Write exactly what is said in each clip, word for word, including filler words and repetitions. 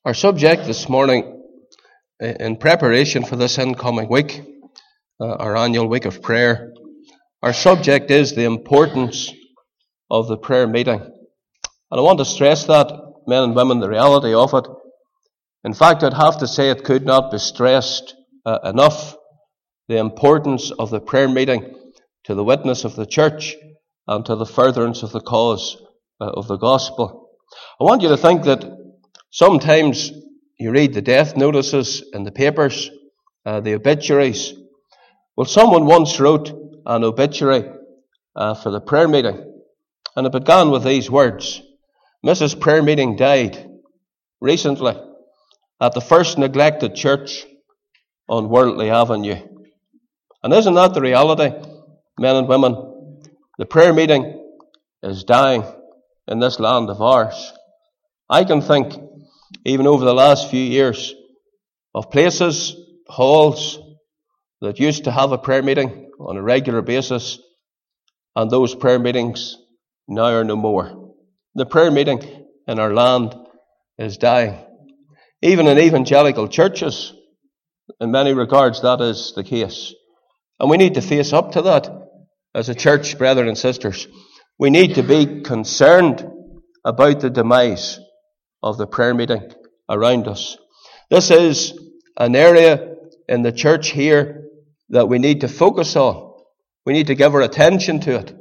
Our subject this morning, in preparation for this incoming week, uh, our annual week of prayer, our subject is the importance of the prayer meeting. And I want to stress that, men and women, the reality of it. In fact, I'd have to say it could not be stressed uh, enough, the importance of the prayer meeting to the witness of the church and to the furtherance of the cause uh, of the gospel. I want you to think that sometimes you read the death notices in the papers, uh, the obituaries. Well, someone once wrote an obituary uh, for the prayer meeting, and it began with these words: Missus Prayer Meeting died recently at the first neglected church on Worldly Avenue. And isn't that the reality, men and women? The prayer meeting is dying in this land of ours. I can think, even over the last few years, of places, halls, that used to have a prayer meeting on a regular basis, and those prayer meetings now are no more. The prayer meeting in our land is dying. Even in evangelical churches, in many regards, that is the case. And we need to face up to that as a church, brethren and sisters. We need to be concerned about the demise of the prayer meeting around us. This is an area in the church here that we need to focus on. We need to give our attention to it.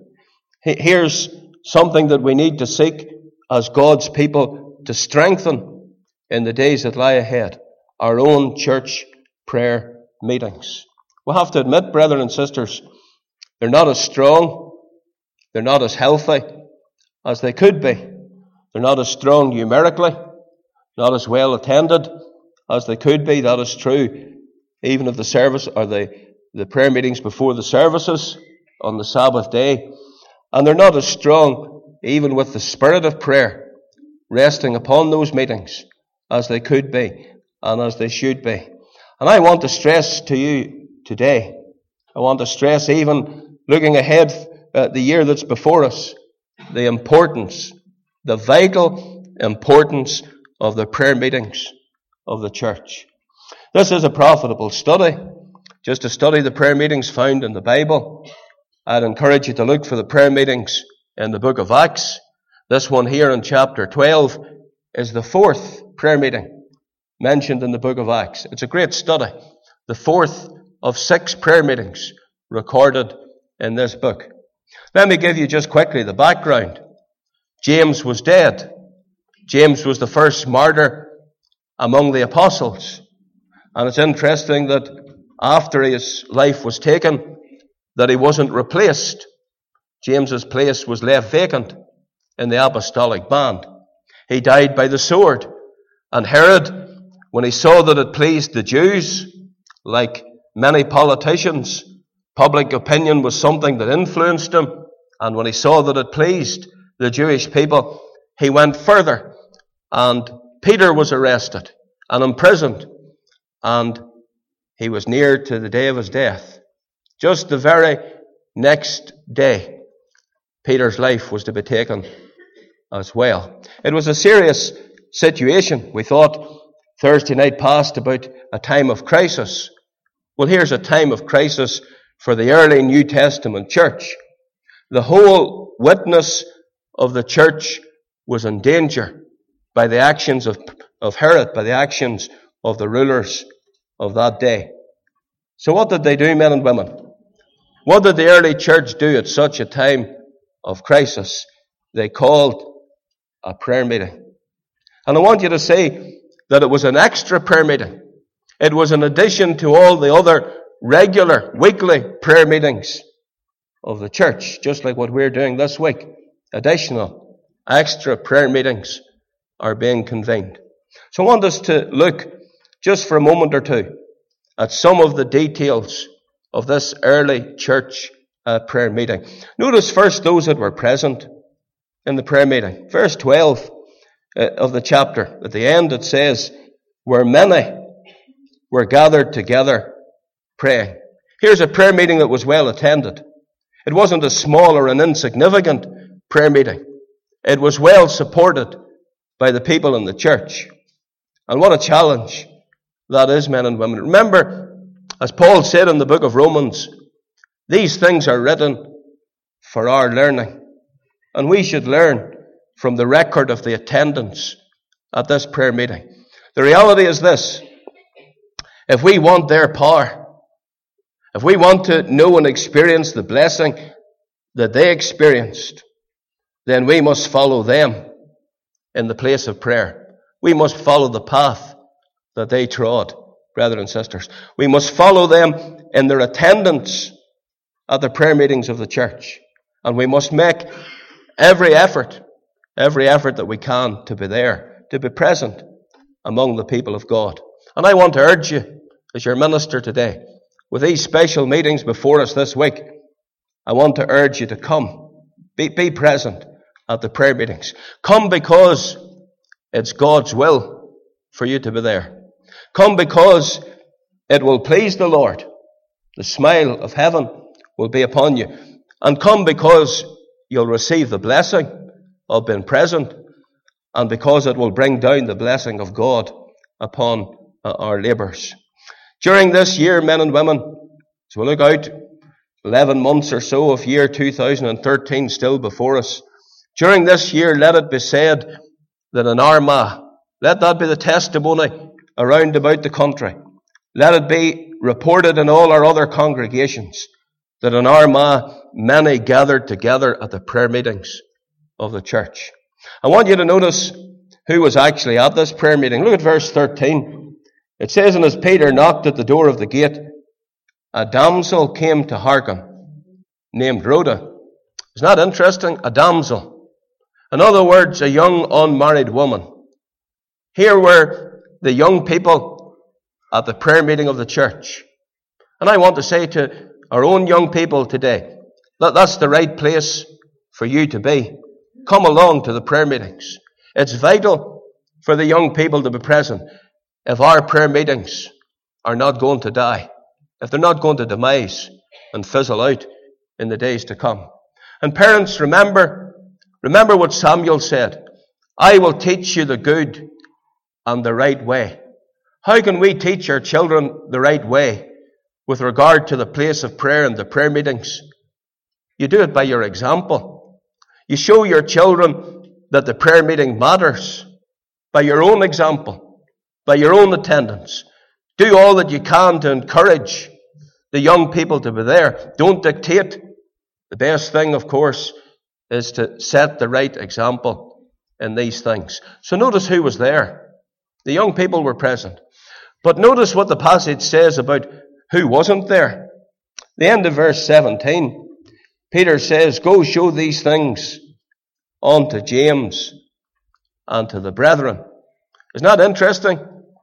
Here's something that we need to seek as God's people to strengthen in the days that lie ahead: our own church prayer meetings. We'll have to admit, brethren and sisters, they're not as strong, they're not as healthy as they could be. They're not as strong numerically, not as well attended as they could be. That is true even of the service or the, the prayer meetings before the services on the Sabbath day. And they're not as strong even with the spirit of prayer resting upon those meetings as they could be and as they should be. And I want to stress to you today, I want to stress, even looking ahead at the year that's before us, the importance, the vital importance of the prayer meetings of the church. This is a profitable study, just to study the prayer meetings found in the Bible. I'd encourage you to look for the prayer meetings in the book of Acts. This one here in chapter twelve is the fourth prayer meeting mentioned in the book of Acts. It's a great study. The fourth of six prayer meetings recorded in this book. Let me give you just quickly the background. James was dead. James was the first martyr among the apostles. And it's interesting that after his life was taken, that he wasn't replaced. James's place was left vacant in the apostolic band. He died by the sword. And Herod, when he saw that it pleased the Jews, like many politicians, public opinion was something that influenced him. And when he saw that it pleased the Jewish people, he went further. And Peter was arrested and imprisoned. And he was near to the day of his death. Just the very next day, Peter's life was to be taken as well. It was a serious situation. We thought Thursday night past about a time of crisis. Well, here's a time of crisis for the early New Testament church. The whole witness of the church was in danger by the actions of, of Herod, by the actions of the rulers of that day. So what did they do, men and women? What did the early church do at such a time of crisis? They called a prayer meeting. And I want you to say that it was an extra prayer meeting. It was in addition to all the other regular weekly prayer meetings of the church, just like what we're doing this week. Additional, extra prayer meetings are being convened. So I want us to look just for a moment or two at some of the details of this early church uh, prayer meeting. Notice first those that were present in the prayer meeting. Verse twelve uh, of the chapter, at the end it says, where many were gathered together praying. Here's a prayer meeting that was well attended. It wasn't a small or an insignificant prayer meeting. It was well supported by the people in the church. And what a challenge that is, men and women. Remember, as Paul said in the book of Romans, these things are written for our learning. And we should learn from the record of the attendance at this prayer meeting. The reality is this: if we want their power, if we want to know and experience the blessing that they experienced, then we must follow them in the place of prayer. We must follow the path that they trod, brethren and sisters. We must follow them in their attendance at the prayer meetings of the church. And we must make every effort, every effort that we can to be there, to be present among the people of God. And I want to urge you, as your minister today, with these special meetings before us this week, I want to urge you to come. Be, be present at the prayer meetings. Come because it's God's will for you to be there. Come because it will please the Lord. The smile of heaven will be upon you. And come because you'll receive the blessing of being present, and because it will bring down the blessing of God upon uh, our labours. During this year, men and women, as we look out eleven months or so of year two thousand thirteen still before us, during this year, let it be said that in Armagh, let that be the testimony around about the country. Let it be reported in all our other congregations that in Armagh many gathered together at the prayer meetings of the church. I want you to notice who was actually at this prayer meeting. Look at verse thirteen. It says, and as Peter knocked at the door of the gate, a damsel came to hearken, named Rhoda. Isn't that interesting? A damsel. In other words, a young unmarried woman. Here were the young people at the prayer meeting of the church. And I want to say to our own young people today, that that's the right place for you to be. Come along to the prayer meetings. It's vital for the young people to be present if our prayer meetings are not going to die, if they're not going to demise and fizzle out in the days to come. And parents, remember, remember what Samuel said. I will teach you the good and the right way. How can we teach our children the right way with regard to the place of prayer and the prayer meetings? You do it by your example. You show your children that the prayer meeting matters by your own example, by your own attendance. Do all that you can to encourage the young people to be there. Don't dictate. The best thing, of course, is to set the right example in these things. So notice who was there. The young people were present. But notice what the passage says about who wasn't there. The end of verse seventeen. Peter says, go show these things unto James and to the brethren. Isn't that interesting?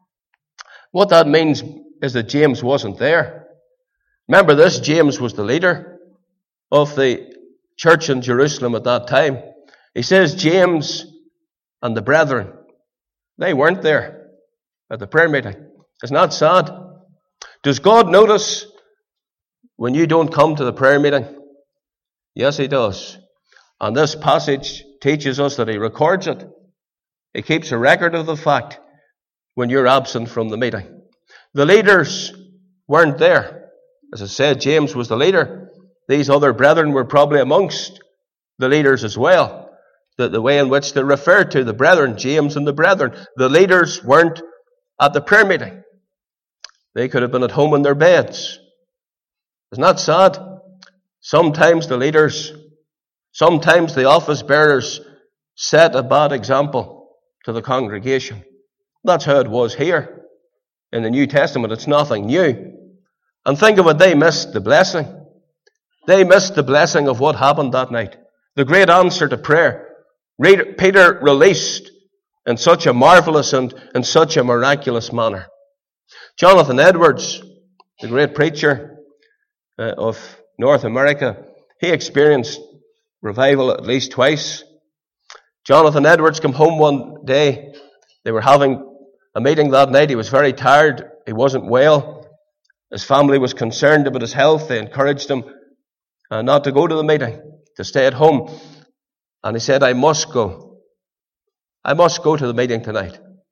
What that means is that James wasn't there. Remember this, James was the leader of the church in Jerusalem at that time. He says James and the brethren, they weren't there at the prayer meeting. Isn't that sad? Does God notice when you don't come to the prayer meeting? Yes, he does. And this passage teaches us that he records it. He keeps a record of the fact when you're absent from the meeting. The leaders weren't there. As I said, James was the leader. These other brethren were probably amongst the leaders as well. The, the way in which they referred to the brethren, James and the brethren. The leaders weren't at the prayer meeting. They could have been at home in their beds. Isn't that sad? Sometimes the leaders, sometimes the office bearers set a bad example to the congregation. That's how it was here in the New Testament. It's nothing new. And think of it, they missed the blessing. They missed the blessing of what happened that night. The great answer to prayer. Peter released in such a marvelous and in such a miraculous manner. Jonathan Edwards, the great preacher uh, of North America, he experienced revival at least twice. Jonathan Edwards came home one day. They were having a meeting that night. He was very tired. He wasn't well. His family was concerned about his health. They encouraged him uh, not to go to the meeting, to stay at home. And he said, I must go. I must go to the meeting tonight.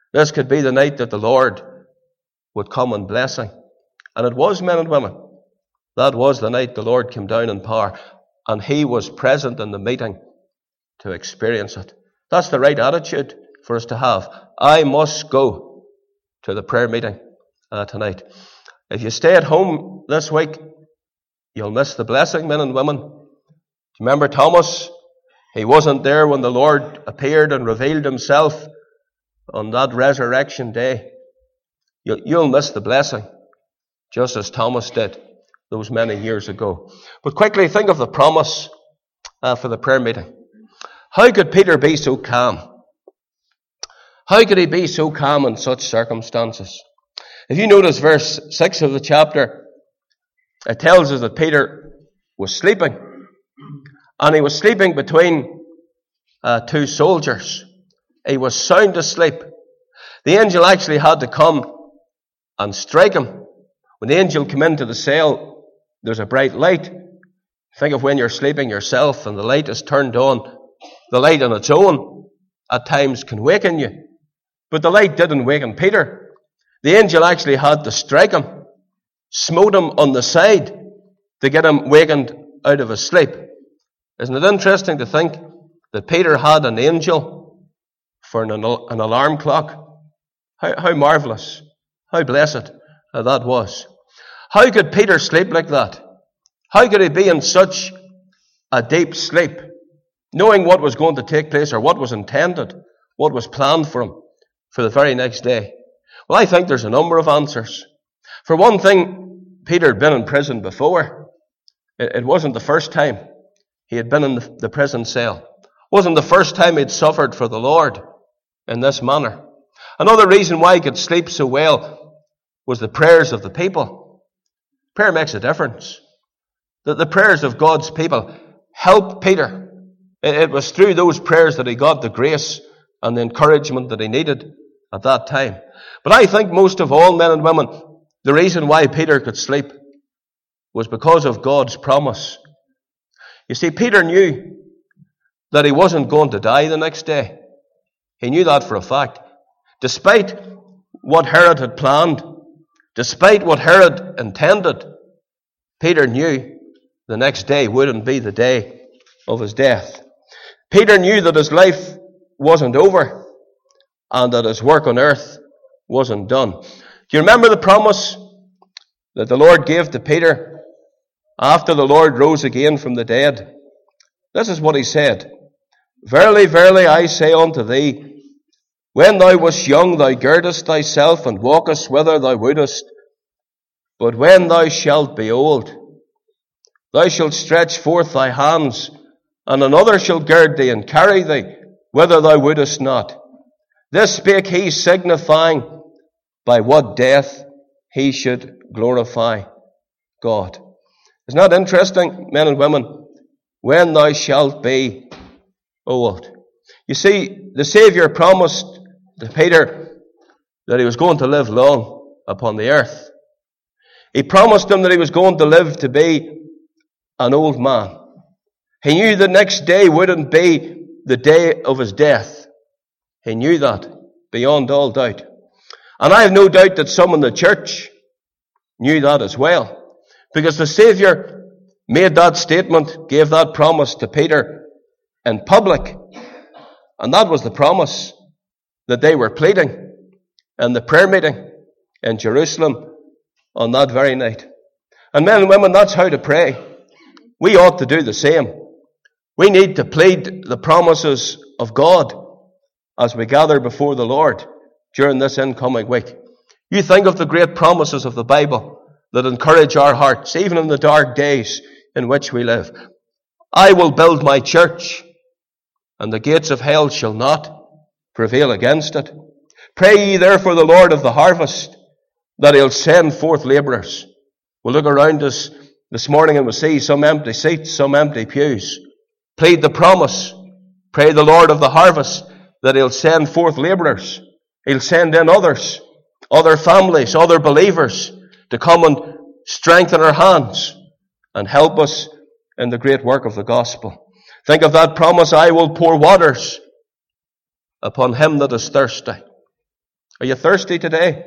This could be the night that the Lord would come in blessing. And it was, men and women. That was the night the Lord came down in power. And he was present in the meeting to experience it. That's the right attitude for us to have. I must go to the prayer meeting uh, tonight. If you stay at home this week, you'll miss the blessing, men and women. Remember Thomas? He wasn't there when the Lord appeared and revealed himself on that resurrection day. You'll, you'll miss the blessing, just as Thomas did those many years ago. But quickly think of the promise uh, for the prayer meeting. How could Peter be so calm? How could he be so calm in such circumstances? If you notice verse six of the chapter, it tells us that Peter was sleeping. And he was sleeping between uh, two soldiers. He was sound asleep. The angel actually had to come and strike him. When the angel came into the cell, there's a bright light. Think of when you're sleeping yourself and the light is turned on. The light on its own at times can waken you. But the light didn't waken Peter. The angel actually had to strike him, smote him on the side to get him wakened out of his sleep. Isn't it interesting to think that Peter had an angel for an, an alarm clock? How, how marvelous, how blessed uh, that was. How could Peter sleep like that? How could he be in such a deep sleep, knowing what was going to take place or what was intended, what was planned for him for the very next day? Well, I think there's a number of answers. For one thing, Peter had been in prison before. It, it wasn't the first time he had been in the, the prison cell. It wasn't the first time he'd suffered for the Lord in this manner. Another reason why he could sleep so well was the prayers of the people. Prayer makes a difference. The, the prayers of God's people helped Peter. It, it was through those prayers that he got the grace and the encouragement that he needed at that time. But I think most of all, men and women, the reason why Peter could sleep was because of God's promise. You see, Peter knew that he wasn't going to die the next day. He knew that for a fact. Despite what Herod had planned, despite what Herod intended, Peter knew the next day wouldn't be the day of his death. Peter knew that his life wasn't over and that his work on earth wasn't done. Do you remember the promise that the Lord gave to Peter after the Lord rose again from the dead? This is what he said. Verily, verily, I say unto thee, when thou wast young, thou girdest thyself and walkest whither thou wouldest. But when thou shalt be old, thou shalt stretch forth thy hands, and another shall gird thee and carry thee whither thou wouldest not. This spake he, signifying by what death he should glorify God. Isn't that interesting, men and women? When thou shalt be old. You see, the Saviour promised to Peter that he was going to live long upon the earth. He promised him that he was going to live to be an old man. He knew the next day wouldn't be the day of his death. He knew that beyond all doubt. And I have no doubt that some in the church knew that as well. Because the Saviour made that statement, gave that promise to Peter in public. And that was the promise that they were pleading in the prayer meeting in Jerusalem on that very night. And men and women, that's how to pray. We ought to do the same. We need to plead the promises of God as we gather before the Lord during this incoming week. You think of the great promises of the Bible that encourage our hearts, even in the dark days in which we live. I will build my church, and the gates of hell shall not prevail against it. Pray ye therefore the Lord of the harvest, that he'll send forth labourers. We'll look around us this morning and we'll see some empty seats, some empty pews. Plead the promise. Pray the Lord of the harvest that he'll send forth labourers. He'll send in others, other families, other believers to come and strengthen our hands and help us in the great work of the gospel. Think of that promise, I will pour waters upon him that is thirsty. Are you thirsty today?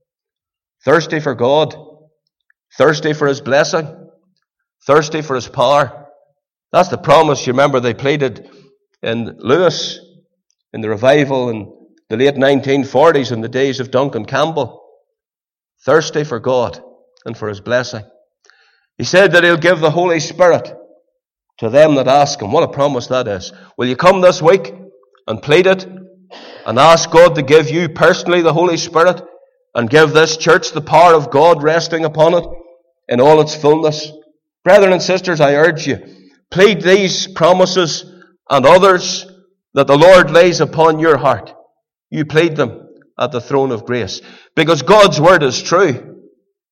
Thirsty for God? Thirsty for His blessing? Thirsty for His power? That's the promise, you remember, they pleaded in Lewis, in the revival in the late nineteen forties, in the days of Duncan Campbell. Thirsty for God and for His blessing. He said that He'll give the Holy Spirit to them that ask Him. What a promise that is. Will you come this week and plead it and ask God to give you personally the Holy Spirit and give this church the power of God resting upon it in all its fullness? Brethren and sisters, I urge you, plead these promises and others that the Lord lays upon your heart. You plead them at the throne of grace, because God's word is true,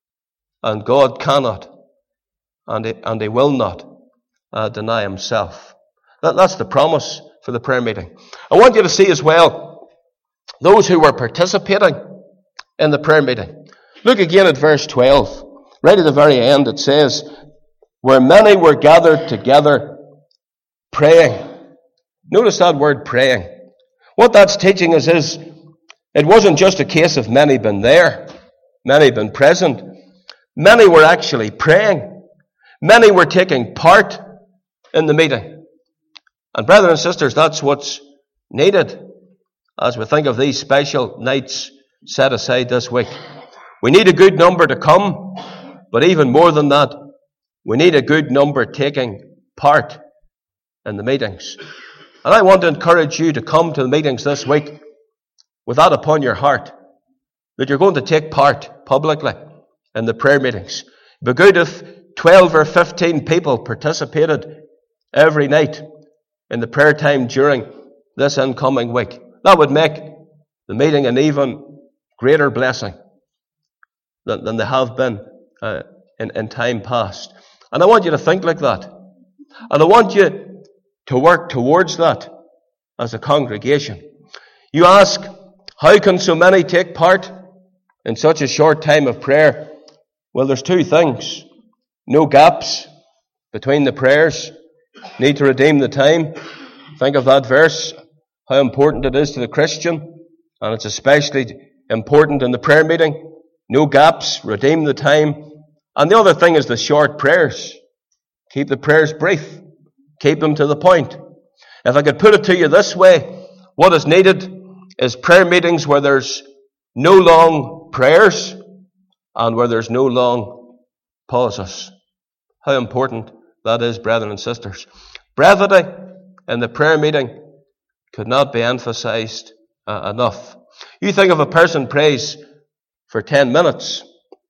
and God cannot and He, and he will not uh, deny Himself. That, that's the promise for the prayer meeting. I want you to see as well those who were participating in the prayer meeting. Look again at verse twelve. Right at the very end it says, where many were gathered together praying. Notice that word praying. What that's teaching us is, it wasn't just a case of many been there, many been present. Many were actually praying. Many were taking part in the meeting. And brethren and sisters, that's what's needed as we think of these special nights set aside this week. We need a good number to come, but even more than that, we need a good number taking part in the meetings. And I want to encourage you to come to the meetings this week with that upon your heart, that you're going to take part publicly in the prayer meetings. It'd be good if twelve or fifteen people participated every night in the prayer time during this incoming week. That would make the meeting an even greater blessing than, than they have been uh, in, in time past. And I want you to think like that. And I want you to work towards that as a congregation. You ask, how can so many take part in such a short time of prayer? Well, there's two things. No gaps between the prayers. Need to redeem the time. Think of that verse, how important it is to the Christian, and it's especially important in the prayer meeting. No gaps, redeem the time. And the other thing is the short prayers. Keep the prayers brief. Keep them to the point. If I could put it to you this way, what is needed is prayer meetings where there's no long prayers and where there's no long pauses. How important that is, brethren and sisters. Brevity in the prayer meeting could not be emphasized uh, enough. You think if a person prays for ten minutes,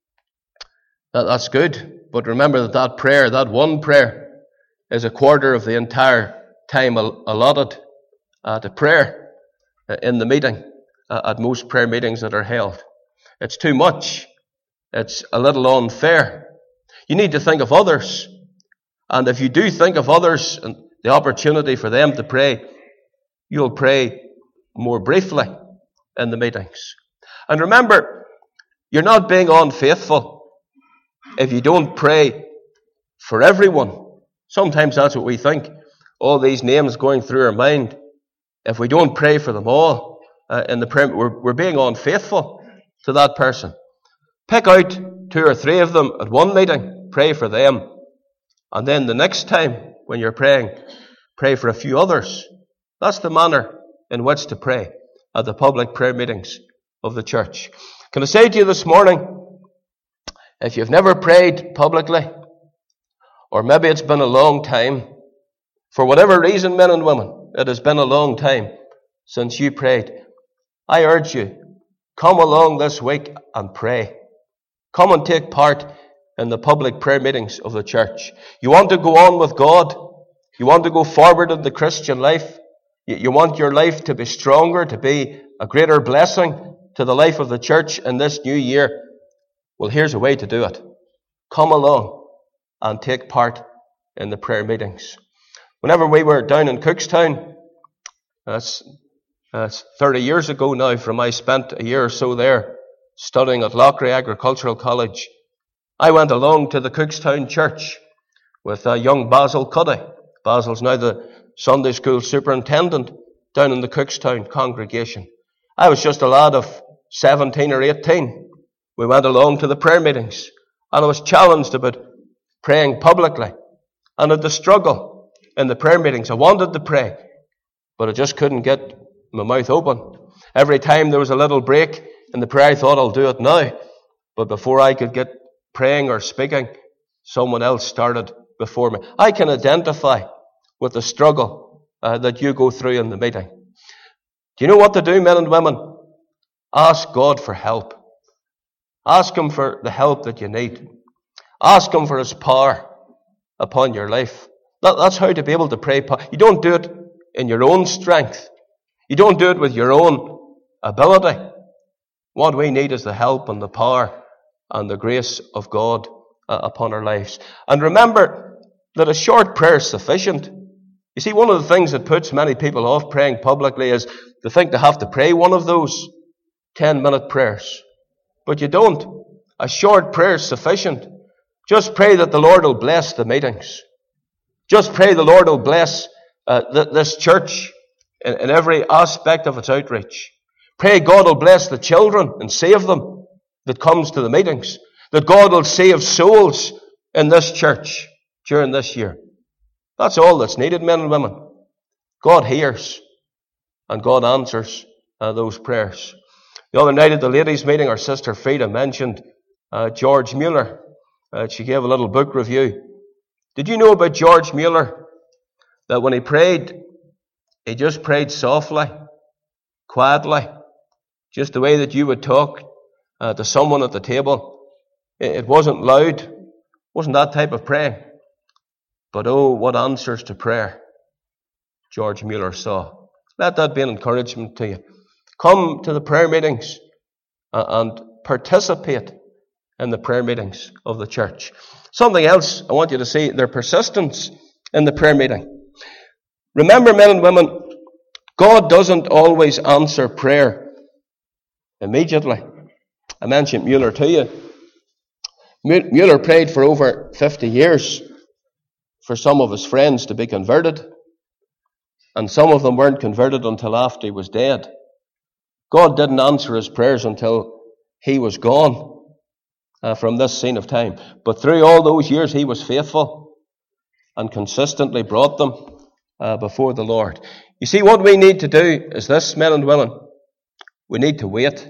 that, that's good. But remember that that prayer, that one prayer, is a quarter of the entire time al- allotted uh, to prayer uh, in the meeting, uh, at most prayer meetings that are held. It's too much. It's a little unfair. You need to think of others. And if you do think of others and the opportunity for them to pray, you'll pray more briefly in the meetings. And remember, you're not being unfaithful if you don't pray for everyone. Sometimes that's what we think. All these names going through our mind. If we don't pray for them all uh, in the prayer, we're, we're being unfaithful to that person. Pick out two or three of them at one meeting. Pray for them. And then the next time when you're praying, pray for a few others. That's the manner in which to pray at the public prayer meetings of the church. Can I say to you this morning, if you've never prayed publicly, or maybe it's been a long time, for whatever reason, men and women, it has been a long time since you prayed, I urge you, come along this week and pray. Come and take part in the public prayer meetings of the church. You want to go on with God? You want to go forward in the Christian life? You want your life to be stronger, to be a greater blessing to the life of the church in this new year? Well, here's a way to do it. Come along and take part in the prayer meetings. Whenever we were down in Cookstown, that's, that's thirty years ago now from I spent a year or so there studying at Loughrea Agricultural College, I went along to the Cookstown church with uh, young Basil Cuddy. Basil's now the Sunday school superintendent down in the Cookstown congregation. I was just a lad of seventeen or eighteen, we went along to the prayer meetings, and I was challenged about praying publicly, and had to struggle in the prayer meetings. I wanted to pray, but I just couldn't get my mouth open. Every time there was a little break in the prayer, I thought, I'll do it now. But before I could get praying or speaking, someone else started before me. I can identify with the struggle uh, that you go through in the meeting. Do you know what to do, men and women? Ask God for help. Ask Him for the help that you need. Ask Him for His power upon your life. That, that's how to be able to pray. You don't do it in your own strength. You don't do it with your own ability. What we need is the help and the power and the grace of God uh, upon our lives. And remember that a short prayer is sufficient. You see, one of the things that puts many people off praying publicly is to think they have to pray one of those ten-minute prayers. But you don't. A short prayer is sufficient. Just pray that the Lord will bless the meetings. Just pray the Lord will bless uh, th- this church in, in every aspect of its outreach. Pray God will bless the children and save them that comes to the meetings. That God will save souls in this church during this year. That's all that's needed, men and women. God hears and God answers uh, those prayers. The other night at the ladies' meeting, our sister Frida mentioned uh, George Mueller. Uh, she gave a little book review. Did you know about George Mueller? That when he prayed, he just prayed softly, quietly, just the way that you would talk uh, to someone at the table. It, it wasn't loud. It wasn't that type of praying. But oh, what answers to prayer George Mueller saw. Let that be an encouragement to you. Come to the prayer meetings uh, and participate in the prayer meetings of the church. Something else I want you to see, their persistence in the prayer meeting. Remember, men and women, God doesn't always answer prayer immediately. I mentioned Mueller to you. Mueller prayed for over fifty years for some of his friends to be converted, and some of them weren't converted until after he was dead. God didn't answer his prayers until he was gone uh, from this scene of time. But through all those years, he was faithful and consistently brought them uh, before the Lord. You see, what we need to do is this, men and women. We need to wait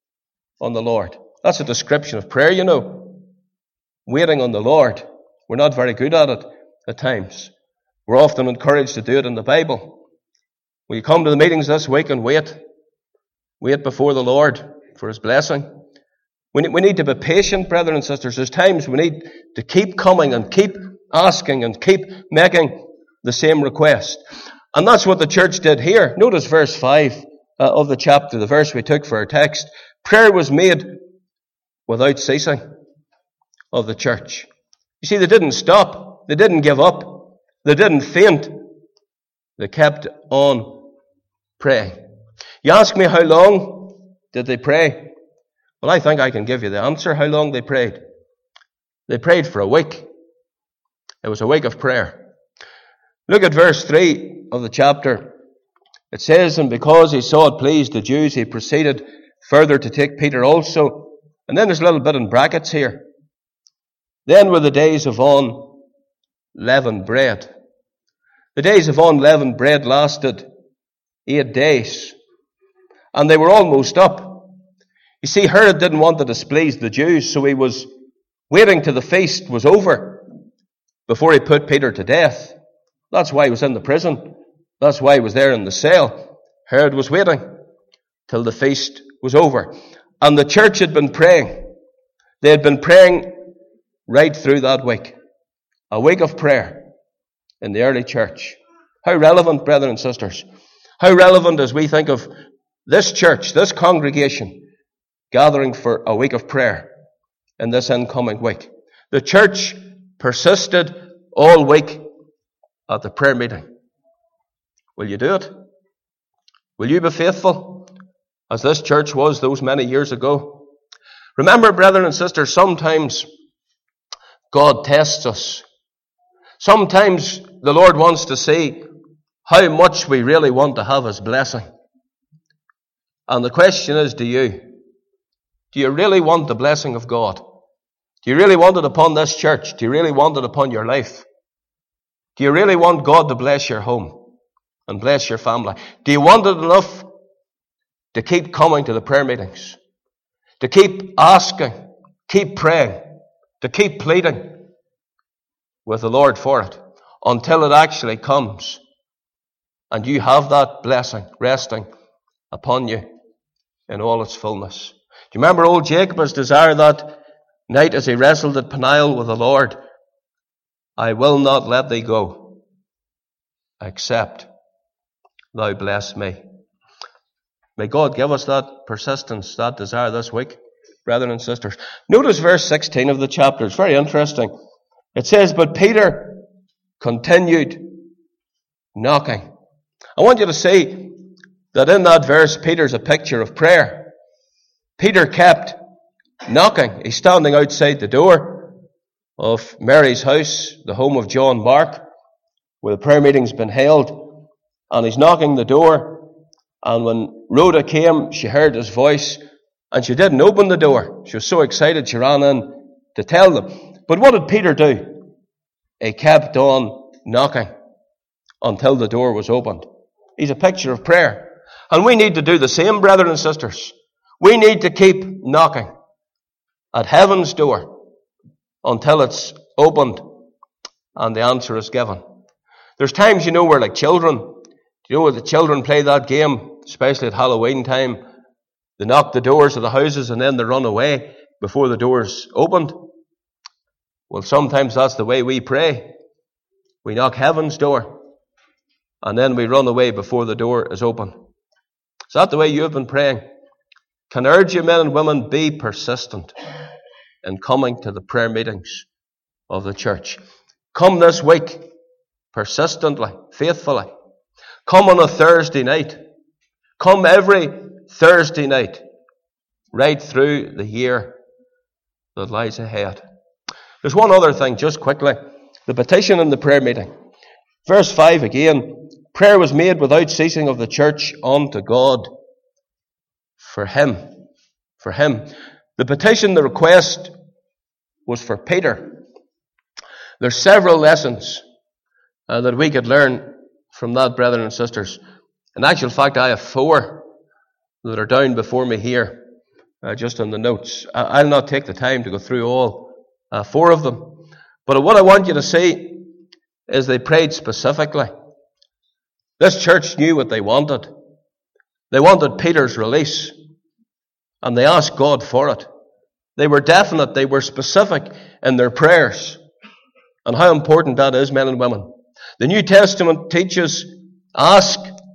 on the Lord. That's a description of prayer, you know. Waiting on the Lord. We're not very good at it at times. We're often encouraged to do it in the Bible. Will you come to the meetings this week and wait? Wait before the Lord for His blessing. We need, we need to be patient, brethren and sisters. There's times we need to keep coming and keep asking and keep making the same request. And that's what the church did here. Notice verse five uh, of the chapter, the verse we took for our text. Prayer was made without ceasing of the church. You see, they didn't stop. They didn't give up. They didn't faint. They kept on praying. You ask me how long did they pray? Well, I think I can give you the answer how long they prayed. They prayed for a week. It was a week of prayer. Look at verse three of the chapter. It says, and because he saw it pleased the Jews, he proceeded further to take Peter also. And then there's a little bit in brackets here. Then were the days of unleavened bread. The days of unleavened bread lasted eight days. And they were almost up. You see, Herod didn't want to displease the Jews, so he was waiting till the feast was over before he put Peter to death. That's why he was in the prison. That's why he was there in the cell. Herod was waiting till the feast was over. And the church had been praying. They had been praying right through that week. A week of prayer in the early church. How relevant, brethren and sisters. How relevant as we think of this church, this congregation, gathering for a week of prayer in this incoming week. The church persisted all week at the prayer meeting. Will you do it? Will you be faithful as this church was those many years ago? Remember, brethren and sisters, sometimes God tests us. Sometimes the Lord wants to see how much we really want to have His blessing. And the question is, do you? Do you really want the blessing of God? Do you really want it upon this church? Do you really want it upon your life? Do you really want God to bless your home and bless your family? Do you want it enough to keep coming to the prayer meetings? To keep asking, keep praying, to keep pleading with the Lord for it until it actually comes and you have that blessing resting upon you in all its fullness? Do you remember old Jacob's desire that night as he wrestled at Peniel with the Lord? I will not let thee go, except thou bless me. May God give us that persistence, that desire this week, brethren and sisters. Notice verse sixteen of the chapter. It's very interesting. It says, but Peter continued knocking. I want you to see that in that verse, Peter's a picture of prayer. Peter kept knocking. He's standing outside the door of Mary's house, the home of John Mark, where the prayer meeting's been held, and he's knocking the door. And when Rhoda came, she heard his voice, and she didn't open the door. She was so excited, she ran in to tell them. But what did Peter do? He kept on knocking until the door was opened. He's a picture of prayer. And we need to do the same, brethren and sisters. We need to keep knocking at heaven's door until it's opened and the answer is given. There's times, you know, where like children, you know, when the children play that game, especially at Halloween time, they knock the doors of the houses and then they run away before the door's opened. Well, sometimes that's the way we pray. We knock heaven's door and then we run away before the door is open. Is that the way you have been praying? Can I urge you, men and women, be persistent in coming to the prayer meetings of the church. Come this week, persistently, faithfully. Come on a Thursday night. Come every Thursday night, right through the year that lies ahead. There's one other thing, just quickly. The petition in the prayer meeting. Verse five again. Prayer was made without ceasing of the church unto God for him. For him. The petition, the request, was for Peter. There's several lessons uh, that we could learn from that, brethren and sisters. In actual fact, I have four that are down before me here, uh, just on the notes. I'll not take the time to go through all uh, four of them. But what I want you to see is they prayed specifically. This church knew what they wanted. They wanted Peter's release, and they asked God for it. They were definite, they were specific in their prayers, and how important that is, men and women. The New Testament teaches, ask,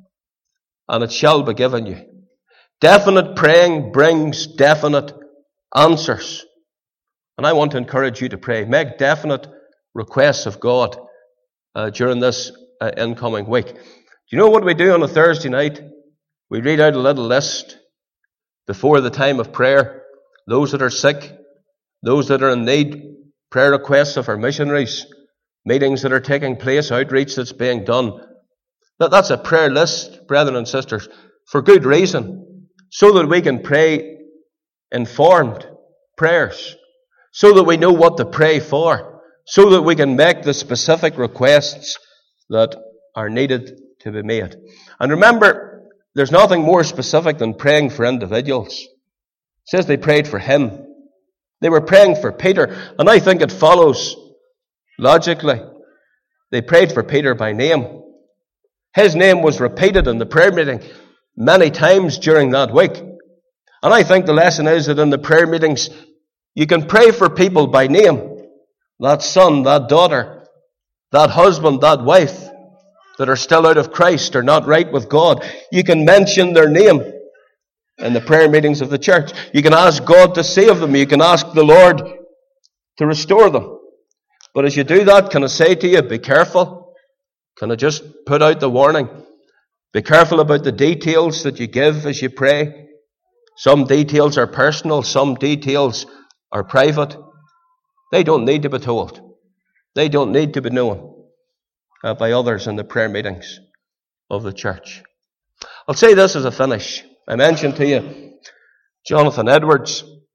and it shall be given you. Definite praying brings definite answers. And I want to encourage you to pray. Make definite requests of God uh, during this uh, incoming week. Do you know what we do on a Thursday night? We read out a little list before the time of prayer. Those that are sick, those that are in need, prayer requests of our missionaries, meetings that are taking place, outreach that's being done. That, that's a prayer list, brethren and sisters, for good reason, so that we can pray informed prayers, so that we know what to pray for, so that we can make the specific requests that are needed to be made. And remember, there's nothing more specific than praying for individuals. It says they prayed for him. They were praying for Peter, and I think it follows logically. They prayed for Peter by name. His name was repeated in the prayer meeting many times during that week. And I think the lesson is that in the prayer meetings, you can pray for people by name. That son, that daughter, that husband, that wife that are still out of Christ or not right with God. You can mention their name in the prayer meetings of the church. You can ask God to save them. You can ask the Lord to restore them. But as you do that, can I say to you, be careful. Can I just put out the warning? Be careful about the details that you give as you pray. Some details are personal. Some details are private. They don't need to be told. They don't need to be known uh, by others in the prayer meetings of the church. I'll say this as a finish. I mentioned to you Jonathan Edwards.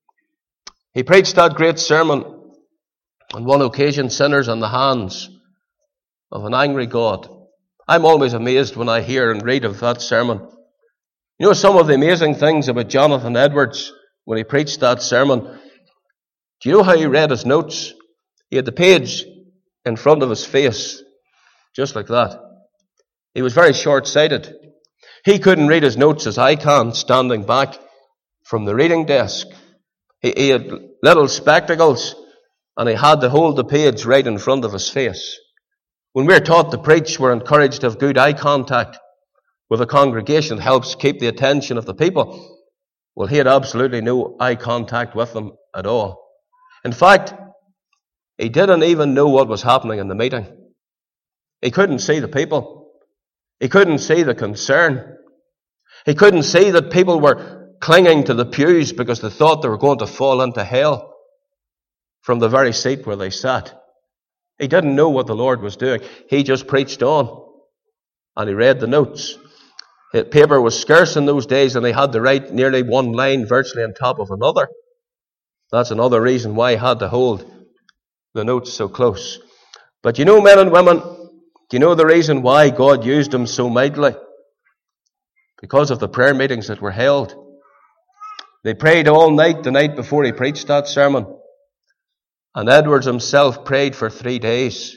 He preached that great sermon on one occasion, sinners in the hands of an angry God. I'm always amazed when I hear and read of that sermon. You know some of the amazing things about Jonathan Edwards when he preached that sermon? Do you know how he read his notes? He had the page in front of his face, just like that. He was very short-sighted. He couldn't read his notes as I can, standing back from the reading desk. He, he had little spectacles, and he had to hold the page right in front of his face. When we're taught to preach, we're encouraged to have good eye contact with the congregation. It helps keep the attention of the people. Well, he had absolutely no eye contact with them at all. In fact, he didn't even know what was happening in the meeting. He couldn't see the people. He couldn't see the concern. He couldn't see that people were clinging to the pews because they thought they were going to fall into hell from the very seat where they sat. He didn't know what the Lord was doing. He just preached on, and he read the notes. His paper was scarce in those days, and he had to write nearly one line virtually on top of another. That's another reason why he had to hold the notes so close. But you know, men and women, do you know the reason why God used him so mightily? Because of the prayer meetings that were held. They prayed all night the night before he preached that sermon. And Edwards himself prayed for three days.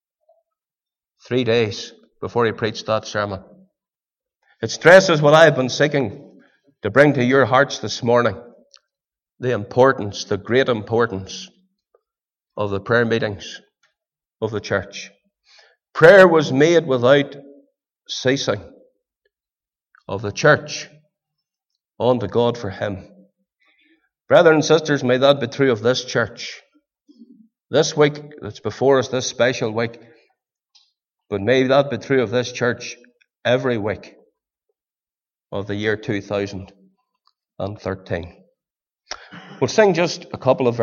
Three days before he preached that sermon. It stresses what I have been seeking to bring to your hearts this morning. The importance, the great importance of the prayer meetings of the church. Prayer was made without ceasing of the church unto God for him. Brothers and sisters, may that be true of this church. This week that's before us, this special week, but may that be true of this church every week of the year two thousand thirteen. We'll sing just a couple of verses.